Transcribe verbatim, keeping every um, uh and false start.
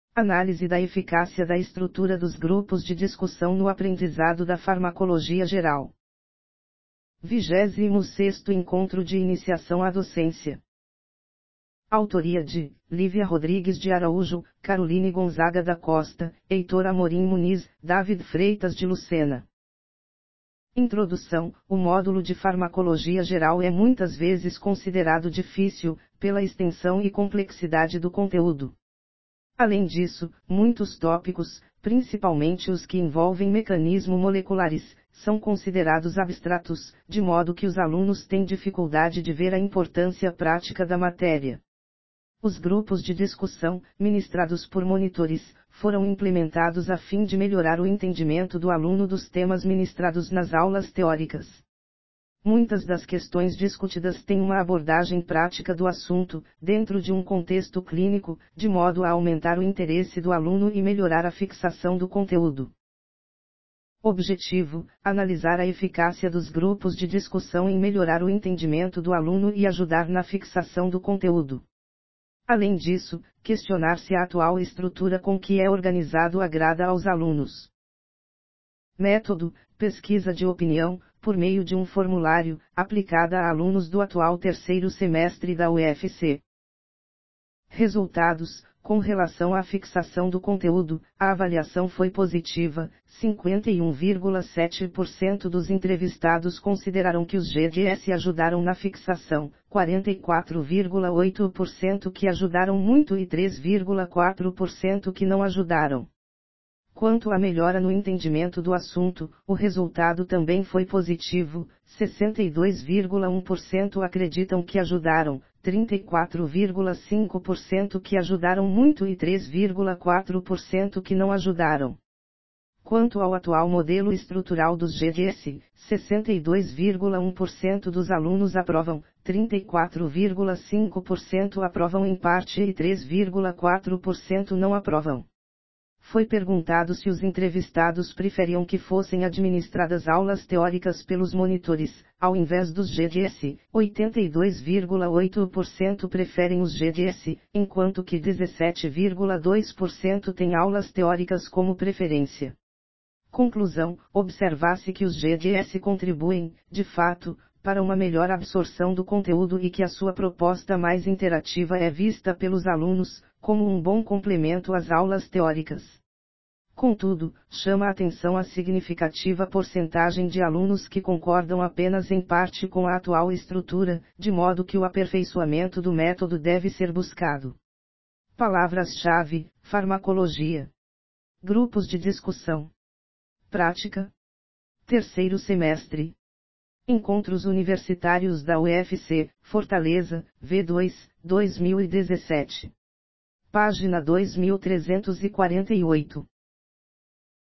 Análise da eficácia da estrutura dos grupos de discussão no aprendizado da farmacologia geral. vigésimo sexto Encontro de Iniciação à Docência. Autoria de Lívia Rodrigues de Araújo, Caroline Gonzaga da Costa, Heitor Amorim Muniz, David Freitas de Lucena. Introdução. O módulo de farmacologia geral é muitas vezes considerado difícil, pela extensão e complexidade do conteúdo. Além disso, muitos tópicos, principalmente os que envolvem mecanismos moleculares, são considerados abstratos, de modo que os alunos têm dificuldade de ver a importância prática da matéria. Os grupos de discussão, ministrados por monitores, foram implementados a fim de melhorar o entendimento do aluno dos temas ministrados nas aulas teóricas. Muitas das questões discutidas têm uma abordagem prática do assunto, dentro de um contexto clínico, de modo a aumentar o interesse do aluno e melhorar a fixação do conteúdo. Objetivo: analisar a eficácia dos grupos de discussão em melhorar o entendimento do aluno e ajudar na fixação do conteúdo. Além disso, questionar se a atual estrutura com que é organizado agrada aos alunos. Método: pesquisa de opinião, por meio de um formulário, aplicada a alunos do atual terceiro semestre da U F C. Resultados: com relação à fixação do conteúdo, a avaliação foi positiva, cinquenta e um vírgula sete por cento dos entrevistados consideraram que os G D S ajudaram na fixação, quarenta e quatro vírgula oito por cento que ajudaram muito e três vírgula quatro por cento que não ajudaram. Quanto à melhora no entendimento do assunto, o resultado também foi positivo, sessenta e dois vírgula um por cento acreditam que ajudaram, trinta e quatro vírgula cinco por cento que ajudaram muito e três vírgula quatro por cento que não ajudaram. Quanto ao atual modelo estrutural dos G D S, sessenta e dois vírgula um por cento dos alunos aprovam, trinta e quatro vírgula cinco por cento aprovam em parte e três vírgula quatro por cento não aprovam. Foi perguntado se os entrevistados preferiam que fossem administradas aulas teóricas pelos monitores, ao invés dos G D S, oitenta e dois vírgula oito por cento preferem os G D S, enquanto que dezessete vírgula dois por cento têm aulas teóricas como preferência. Conclusão: observar-se que os G D S contribuem, de fato, para uma melhor absorção do conteúdo e que a sua proposta mais interativa é vista pelos alunos, como um bom complemento às aulas teóricas. Contudo, chama a atenção a significativa porcentagem de alunos que concordam apenas em parte com a atual estrutura, de modo que o aperfeiçoamento do método deve ser buscado. Palavras-chave: farmacologia. Grupos de discussão. Prática. Terceiro semestre. Encontros Universitários da U F C, Fortaleza, V dois, dois mil e dezessete. Página dois mil trezentos e quarenta e oito.